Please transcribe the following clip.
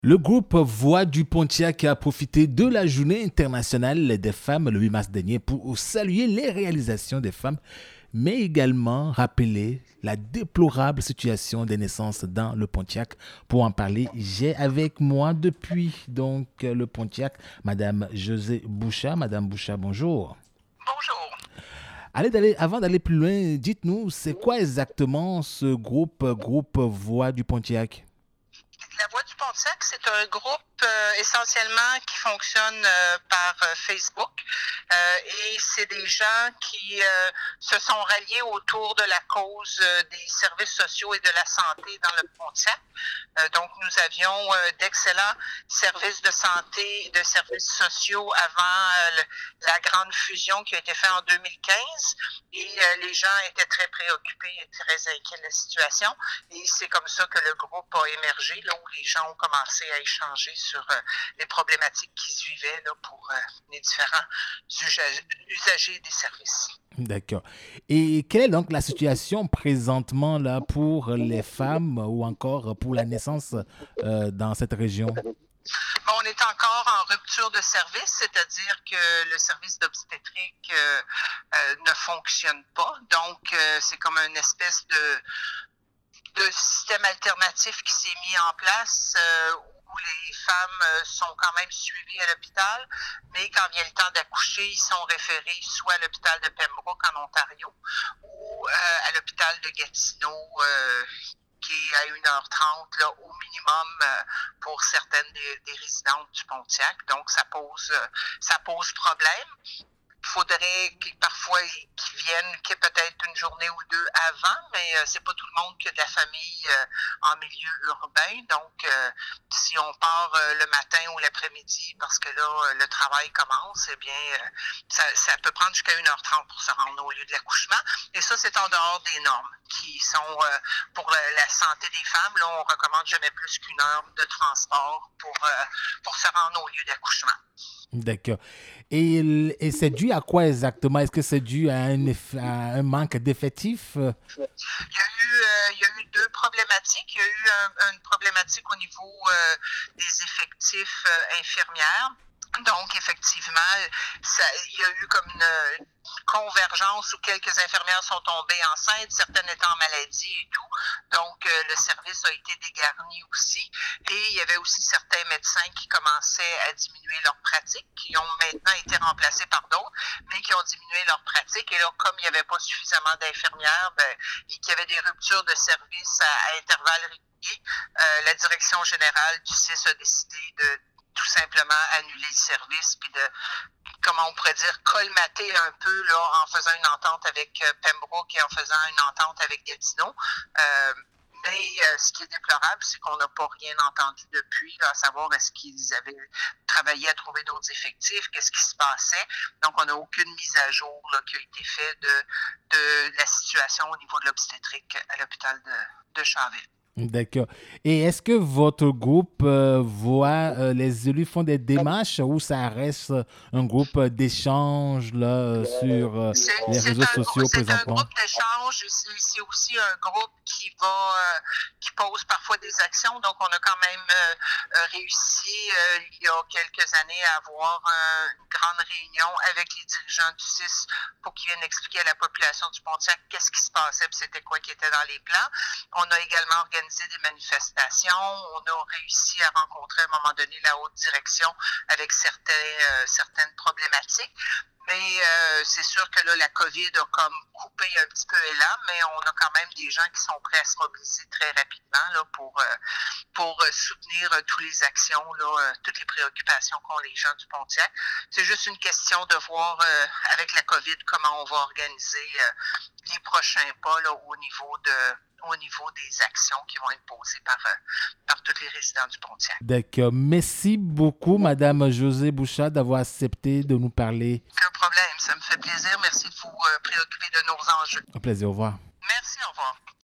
Le groupe Voix du Pontiac a profité de la Journée internationale des femmes le 8 mars dernier pour saluer les réalisations des femmes, mais également rappeler la déplorable situation des naissances dans le Pontiac. Pour en parler, j'ai avec moi depuis le Pontiac, Madame José Bouchard. Madame Bouchard, bonjour. Bonjour. Avant d'aller plus loin, dites-nous, c'est quoi exactement ce groupe Voix du Pontiac? La Voix du Pontiac, c'est un groupe essentiellement qui fonctionne par Facebook et c'est des gens qui se sont ralliés autour de la cause des services sociaux et de la santé dans le Pontiac. Donc, nous avions d'excellents services de santé et de services sociaux avant la grande fusion qui a été faite en 2015 et les gens étaient très préoccupés et très inquiets de la situation et c'est comme ça que le groupe a émergé, là où les gens ont commencé à échanger sur les problématiques qui se vivaient là, pour les différents usagers des services. D'accord. Et quelle est donc la situation présentement là pour les femmes ou encore pour la naissance dans cette région? Bon, on est encore en rupture de service, c'est-à-dire que le service d'obstétrique ne fonctionne pas. Donc, c'est comme une espèce de système alternatif qui s'est mis en place où les femmes sont quand même suivies à l'hôpital, mais quand vient le temps d'accoucher, ils sont référés soit à l'hôpital de Pembroke en Ontario ou à l'hôpital de Gatineau qui est à 1h30 là, au minimum pour certaines des résidentes du Pontiac. Donc, ça pose problème. Il faudrait parfois qu'ils viennent peut-être une journée ou deux avant, mais c'est pas tout le monde qui a de la famille en milieu urbain. Donc, si on part le matin ou l'après-midi, parce que là, le travail commence, eh bien, ça peut prendre jusqu'à 1h30 pour se rendre au lieu de l'accouchement. Et ça, c'est en dehors des normes qui sont pour la santé des femmes. Là, on recommande jamais plus qu'une heure de transport pour se rendre au lieu d'accouchement. D'accord. Et c'est dû à quoi exactement? Est-ce que c'est dû à un manque d'effectifs? Il y a eu deux problématiques. Il y a eu une problématique au niveau des effectifs infirmières. Donc, effectivement, il y a eu comme une convergence où quelques infirmières sont tombées enceintes, certaines étant en maladie et tout. Donc, le service a été dégarni aussi. Et il y avait aussi certains médecins qui commençaient à diminuer leur pratique, qui ont maintenant été remplacés par d'autres, mais qui ont diminué leur pratique. Et là, comme il n'y avait pas suffisamment d'infirmières, et qu'il y avait des ruptures de service à intervalles réguliers, la direction générale du CIS a décidé de tout simplement annuler le service, puis de, comment on pourrait dire, colmater un peu là, en faisant une entente avec Pembroke et en faisant une entente avec Gatineau. Mais ce qui est déplorable, c'est qu'on n'a pas rien entendu depuis, là, à savoir est-ce qu'ils avaient travaillé à trouver d'autres effectifs, qu'est-ce qui se passait. Donc, on n'a aucune mise à jour là, qui a été faite de la situation au niveau de l'obstétrique à l'hôpital de Charville. D'accord. Et est-ce que votre groupe voit les élus font des démarches ou ça reste un groupe d'échange là sur les réseaux sociaux C'est un présentement? groupe d'échange. C'est aussi un groupe qui pose parfois des actions. Donc, on a quand même réussi il y a quelques années à avoir une grande réunion avec les dirigeants du CIS pour qu'ils viennent expliquer à la population du Pontiac qu'est-ce qui se passait et c'était quoi qui était dans les plans. On a également organisé des manifestations. On a réussi à rencontrer à un moment donné la haute direction avec certaines problématiques. Mais c'est sûr que là, la COVID a comme coupé un petit peu l'élan, mais on a quand même des gens qui sont prêts à se mobiliser très rapidement là, pour soutenir toutes les actions, là, toutes les préoccupations qu'ont les gens du Pontiac. C'est juste une question de voir avec la COVID comment on va organiser les prochains pas là, au niveau des actions qui vont être posées par tous les résidents du Pontiac. D'accord. Merci beaucoup, Madame José Bouchard, d'avoir accepté de nous parler. Aucun problème, ça me fait plaisir. Merci de vous préoccuper de nos enjeux. Un plaisir, au revoir. Merci, au revoir.